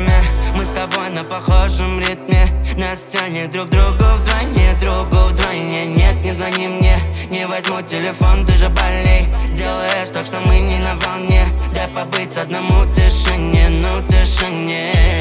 время. Мы с тобой на похожем ритме. Нас тянет друг к другу вдвойне. Нет, не звони мне, не возьму телефон, ты же болей. Сделаешь так, что мы не на волне. Дай побыть одному, тишине, ну тишине.